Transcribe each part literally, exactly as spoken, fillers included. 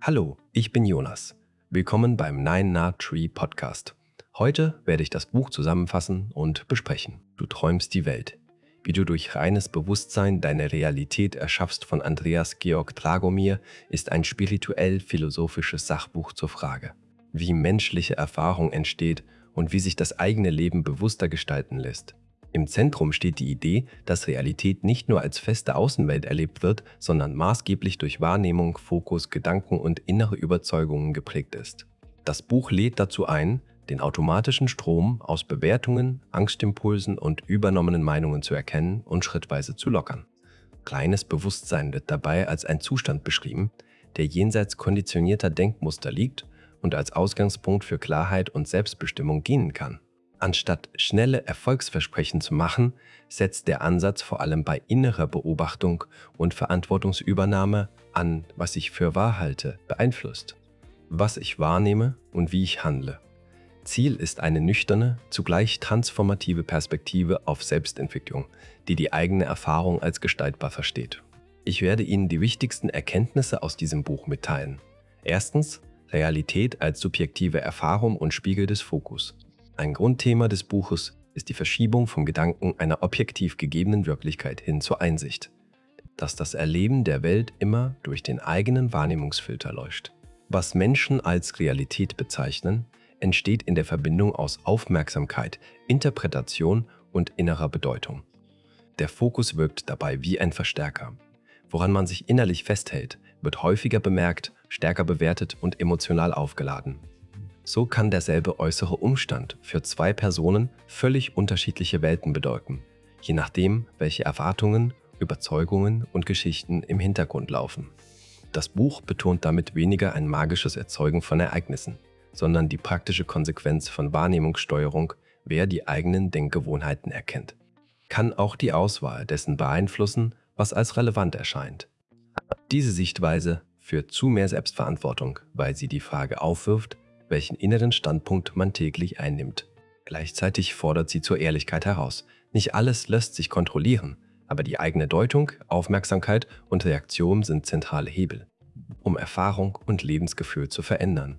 Hallo, ich bin Jonas. Willkommen beim Nine Knot Tree Podcast. Heute werde ich das Buch zusammenfassen und besprechen. Du träumst die Welt. Wie du durch reines Bewusstsein deine Realität erschaffst von Andreas Georg Dragomir ist ein spirituell-philosophisches Sachbuch zur Frage, wie menschliche Erfahrung entsteht und wie sich das eigene Leben bewusster gestalten lässt. Im Zentrum steht die Idee, dass Realität nicht nur als feste Außenwelt erlebt wird, sondern maßgeblich durch Wahrnehmung, Fokus, Gedanken und innere Überzeugungen geprägt ist. Das Buch lädt dazu ein, den automatischen Strom aus Bewertungen, Angstimpulsen und übernommenen Meinungen zu erkennen und schrittweise zu lockern. Reines Bewusstsein wird dabei als ein Zustand beschrieben, der jenseits konditionierter Denkmuster liegt und als Ausgangspunkt für Klarheit und Selbstbestimmung dienen kann. Anstatt schnelle Erfolgsversprechen zu machen, setzt der Ansatz vor allem bei innerer Beobachtung und Verantwortungsübernahme an, was ich für wahr halte, beeinflusst, was ich wahrnehme und wie ich handle. Ziel ist eine nüchterne, zugleich transformative Perspektive auf Selbstentwicklung, die die eigene Erfahrung als gestaltbar versteht. Ich werde Ihnen die wichtigsten Erkenntnisse aus diesem Buch mitteilen. Erstens, Realität als subjektive Erfahrung und Spiegel des Fokus. Ein Grundthema des Buches ist die Verschiebung vom Gedanken einer objektiv gegebenen Wirklichkeit hin zur Einsicht, dass das Erleben der Welt immer durch den eigenen Wahrnehmungsfilter leuchtet. Was Menschen als Realität bezeichnen, entsteht in der Verbindung aus Aufmerksamkeit, Interpretation und innerer Bedeutung. Der Fokus wirkt dabei wie ein Verstärker. Woran man sich innerlich festhält, wird häufiger bemerkt, stärker bewertet und emotional aufgeladen. So kann derselbe äußere Umstand für zwei Personen völlig unterschiedliche Welten bedeuten, je nachdem, welche Erwartungen, Überzeugungen und Geschichten im Hintergrund laufen. Das Buch betont damit weniger ein magisches Erzeugen von Ereignissen, sondern die praktische Konsequenz von Wahrnehmungssteuerung, wer die eigenen Denkgewohnheiten erkennt. Kann auch die Auswahl dessen beeinflussen, was als relevant erscheint. Diese Sichtweise führt zu mehr Selbstverantwortung, weil sie die Frage aufwirft, welchen inneren Standpunkt man täglich einnimmt. Gleichzeitig fordert sie zur Ehrlichkeit heraus. Nicht alles lässt sich kontrollieren, aber die eigene Deutung, Aufmerksamkeit und Reaktion sind zentrale Hebel, um Erfahrung und Lebensgefühl zu verändern.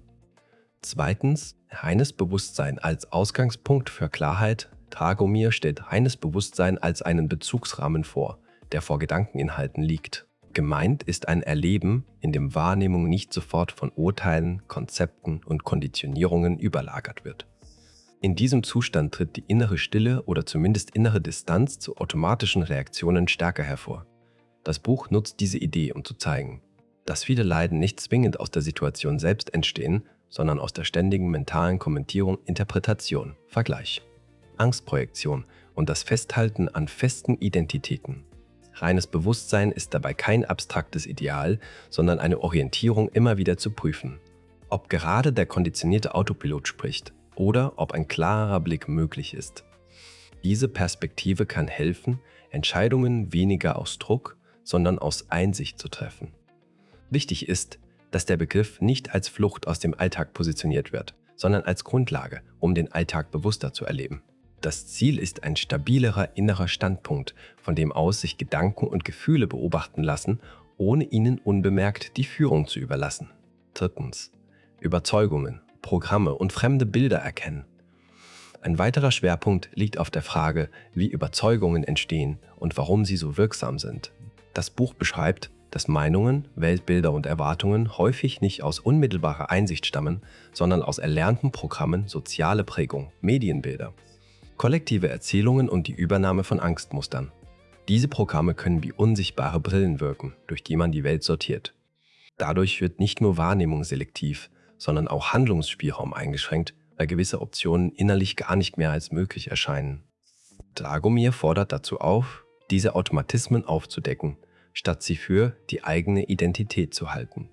Zweitens, reines Bewusstsein als Ausgangspunkt für Klarheit. Dragomir stellt reines Bewusstsein als einen Bezugsrahmen vor, der vor Gedankeninhalten liegt. Gemeint ist ein Erleben, in dem Wahrnehmung nicht sofort von Urteilen, Konzepten und Konditionierungen überlagert wird. In diesem Zustand tritt die innere Stille oder zumindest innere Distanz zu automatischen Reaktionen stärker hervor. Das Buch nutzt diese Idee, um zu zeigen, dass viele Leiden nicht zwingend aus der Situation selbst entstehen, sondern aus der ständigen mentalen Kommentierung, Interpretation, Vergleich, Angstprojektion und das Festhalten an festen Identitäten. Reines Bewusstsein ist dabei kein abstraktes Ideal, sondern eine Orientierung, immer wieder zu prüfen, ob gerade der konditionierte Autopilot spricht oder ob ein klarer Blick möglich ist. Diese Perspektive kann helfen, Entscheidungen weniger aus Druck, sondern aus Einsicht zu treffen. Wichtig ist, dass der Begriff nicht als Flucht aus dem Alltag positioniert wird, sondern als Grundlage, um den Alltag bewusster zu erleben. Das Ziel ist ein stabilerer innerer Standpunkt, von dem aus sich Gedanken und Gefühle beobachten lassen, ohne ihnen unbemerkt die Führung zu überlassen. Drittens. Überzeugungen, Programme und fremde Bilder erkennen. Ein weiterer Schwerpunkt liegt auf der Frage, wie Überzeugungen entstehen und warum sie so wirksam sind. Das Buch beschreibt, dass Meinungen, Weltbilder und Erwartungen häufig nicht aus unmittelbarer Einsicht stammen, sondern aus erlernten Programmen, soziale Prägung, Medienbilder, kollektive Erzählungen und die Übernahme von Angstmustern. Diese Programme können wie unsichtbare Brillen wirken, durch die man die Welt sortiert. Dadurch wird nicht nur Wahrnehmung selektiv, sondern auch Handlungsspielraum eingeschränkt, weil gewisse Optionen innerlich gar nicht mehr als möglich erscheinen. Dragomir fordert dazu auf, diese Automatismen aufzudecken, statt sie für die eigene Identität zu halten.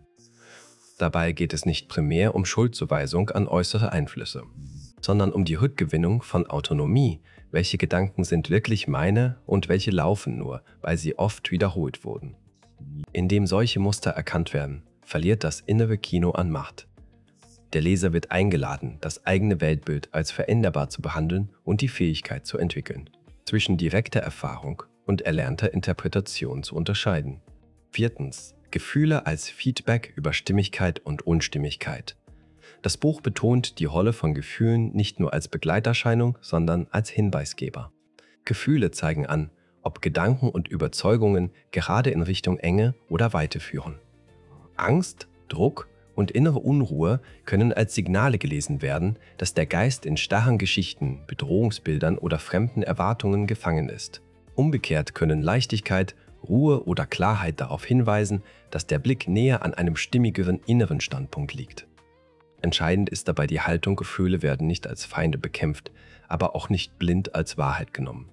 Dabei geht es nicht primär um Schuldzuweisung an äußere Einflüsse, sondern um die Rückgewinnung von Autonomie. Welche Gedanken sind wirklich meine und welche laufen nur, weil sie oft wiederholt wurden. Indem solche Muster erkannt werden, verliert das innere Kino an Macht. Der Leser wird eingeladen, das eigene Weltbild als veränderbar zu behandeln und die Fähigkeit zu entwickeln, zwischen direkter Erfahrung und erlernter Interpretation zu unterscheiden. Viertens. Gefühle als Feedback über Stimmigkeit und Unstimmigkeit. Das Buch betont die Rolle von Gefühlen nicht nur als Begleiterscheinung, sondern als Hinweisgeber. Gefühle zeigen an, ob Gedanken und Überzeugungen gerade in Richtung Enge oder Weite führen. Angst, Druck und innere Unruhe können als Signale gelesen werden, dass der Geist in starren Geschichten, Bedrohungsbildern oder fremden Erwartungen gefangen ist. Umgekehrt können Leichtigkeit, Ruhe oder Klarheit darauf hinweisen, dass der Blick näher an einem stimmigeren inneren Standpunkt liegt. Entscheidend ist dabei die Haltung, Gefühle werden nicht als Feinde bekämpft, aber auch nicht blind als Wahrheit genommen.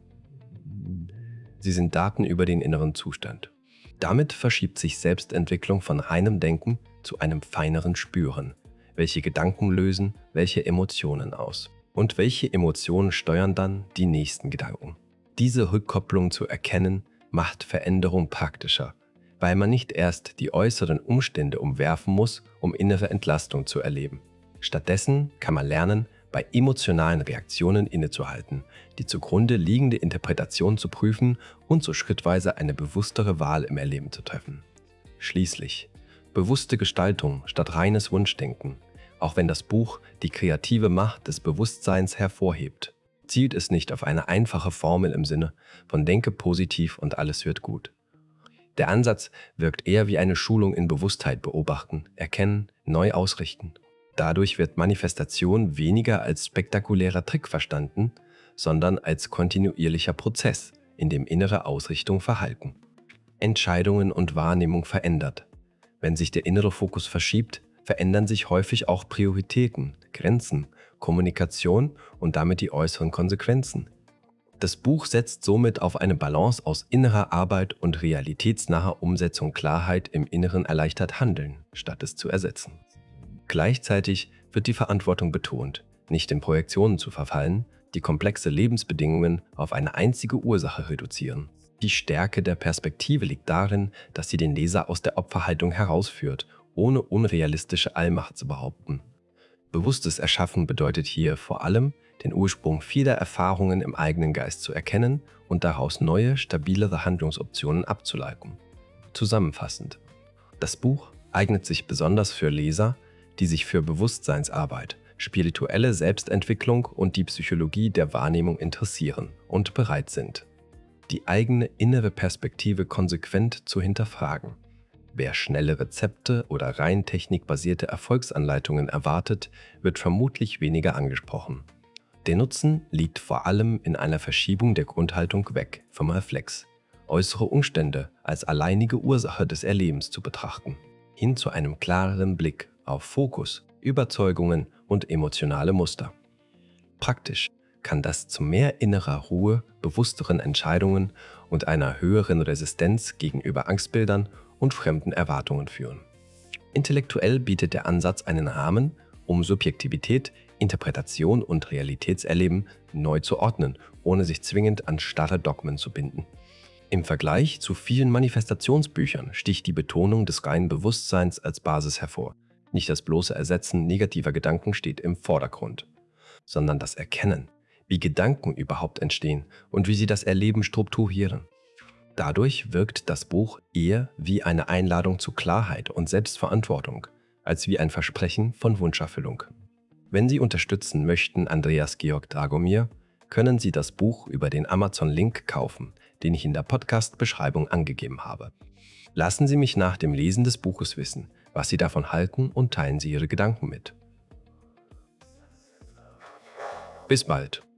Sie sind Daten über den inneren Zustand. Damit verschiebt sich Selbstentwicklung von reinem Denken zu einem feineren Spüren. Welche Gedanken lösen welche Emotionen aus? Und welche Emotionen steuern dann die nächsten Gedanken? Diese Rückkopplung zu erkennen, macht Veränderung praktischer, weil man nicht erst die äußeren Umstände umwerfen muss, um innere Entlastung zu erleben. Stattdessen kann man lernen, bei emotionalen Reaktionen innezuhalten, die zugrunde liegende Interpretation zu prüfen und so schrittweise eine bewusstere Wahl im Erleben zu treffen. Schließlich, bewusste Gestaltung statt reines Wunschdenken. Auch wenn das Buch die kreative Macht des Bewusstseins hervorhebt, zielt es nicht auf eine einfache Formel im Sinne von denke positiv und alles wird gut. Der Ansatz wirkt eher wie eine Schulung in Bewusstheit beobachten, erkennen, neu ausrichten. Dadurch wird Manifestation weniger als spektakulärer Trick verstanden, sondern als kontinuierlicher Prozess, in dem innere Ausrichtung verhalten. Entscheidungen und Wahrnehmung verändert. Wenn sich der innere Fokus verschiebt, verändern sich häufig auch Prioritäten, Grenzen, Kommunikation und damit die äußeren Konsequenzen. Das Buch setzt somit auf eine Balance aus innerer Arbeit und realitätsnaher Umsetzung. Klarheit im Inneren erleichtert Handeln, statt es zu ersetzen. Gleichzeitig wird die Verantwortung betont, nicht in Projektionen zu verfallen, die komplexe Lebensbedingungen auf eine einzige Ursache reduzieren. Die Stärke der Perspektive liegt darin, dass sie den Leser aus der Opferhaltung herausführt, ohne unrealistische Allmacht zu behaupten. Bewusstes Erschaffen bedeutet hier vor allem, den Ursprung vieler Erfahrungen im eigenen Geist zu erkennen und daraus neue, stabilere Handlungsoptionen abzuleiten. Zusammenfassend: Das Buch eignet sich besonders für Leser, die sich für Bewusstseinsarbeit, spirituelle Selbstentwicklung und die Psychologie der Wahrnehmung interessieren und bereit sind, die eigene innere Perspektive konsequent zu hinterfragen. Wer schnelle Rezepte oder rein technikbasierte Erfolgsanleitungen erwartet, wird vermutlich weniger angesprochen. Der Nutzen liegt vor allem in einer Verschiebung der Grundhaltung weg vom Reflex, äußere Umstände als alleinige Ursache des Erlebens zu betrachten, hin zu einem klareren Blick auf Fokus, Überzeugungen und emotionale Muster. Praktisch kann das zu mehr innerer Ruhe, bewussteren Entscheidungen und einer höheren Resistenz gegenüber Angstbildern und fremden Erwartungen führen. Intellektuell bietet der Ansatz einen Rahmen, um Subjektivität, Interpretation und Realitätserleben neu zu ordnen, ohne sich zwingend an starre Dogmen zu binden. Im Vergleich zu vielen Manifestationsbüchern sticht die Betonung des reinen Bewusstseins als Basis hervor. Nicht das bloße Ersetzen negativer Gedanken steht im Vordergrund, sondern das Erkennen, wie Gedanken überhaupt entstehen und wie sie das Erleben strukturieren. Dadurch wirkt das Buch eher wie eine Einladung zu Klarheit und Selbstverantwortung, als wie ein Versprechen von Wunscherfüllung. Wenn Sie unterstützen möchten, Andreas Georg Dragomir, können Sie das Buch über den Amazon-Link kaufen, den ich in der Podcast-Beschreibung angegeben habe. Lassen Sie mich nach dem Lesen des Buches wissen, was Sie davon halten, und teilen Sie Ihre Gedanken mit. Bis bald!